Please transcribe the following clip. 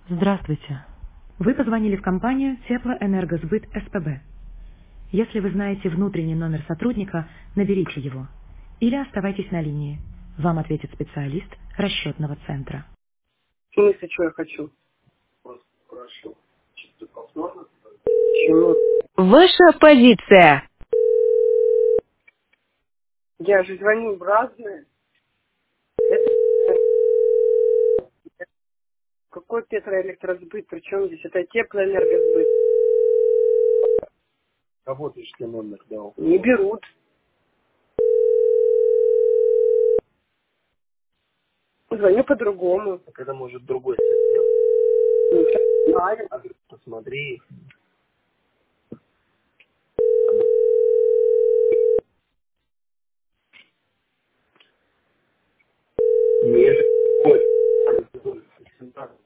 Здравствуйте. Вы позвонили в компанию Теплоэнергосбыт СПБ. Если вы знаете внутренний номер сотрудника, наберите его. Или оставайтесь на линии. Вам ответит специалист расчетного центра. В смысле, что я хочу? Чего? Ваша позиция. Я же звоню в разные. Это какой Петроэлектросбыт? Причем здесь это теплоэнергосбыт. Кого ты что номер дал? Не берут. Звоню по-другому. Так это может другой состав. Не знаю. Посмотри. Ниже. Ой.